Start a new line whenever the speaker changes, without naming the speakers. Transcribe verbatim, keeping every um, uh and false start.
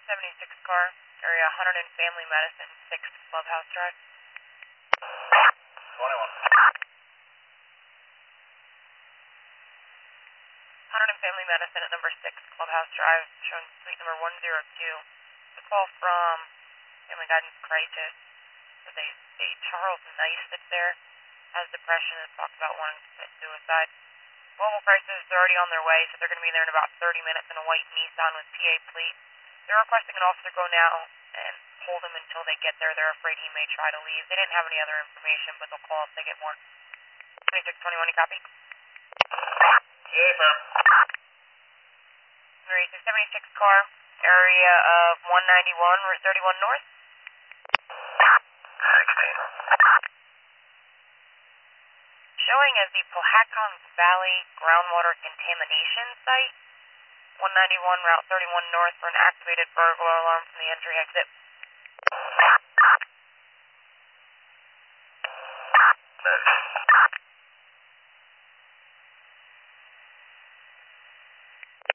seventy-six car, area one hundred in Family Medicine, sixth Clubhouse Drive.
twenty-one.
one hundred in Family Medicine at number six Clubhouse Drive, showing suite number one oh two. A call from Family Guidance Crisis. So they say Charles Nice that's there has depression and talked about wanting to commit suicide. Mobile Crisis, they're already on their way, so they're going to be there in about thirty minutes in a white Nissan with P A plate. They're requesting an officer go now and hold him until they get there. They're afraid he may try to leave. They didn't have any other information, but they'll call if they get more. twenty-six twenty-one, you copy?
Yeah, sir.
Alright, the seventy-six car, area of one ninety-one, Route thirty-one North.
sixteen.
Showing as the Powhatan Valley groundwater contamination site. one ninety-one, Route thirty-one North for an activated burglar alarm from the entry exit.
Next.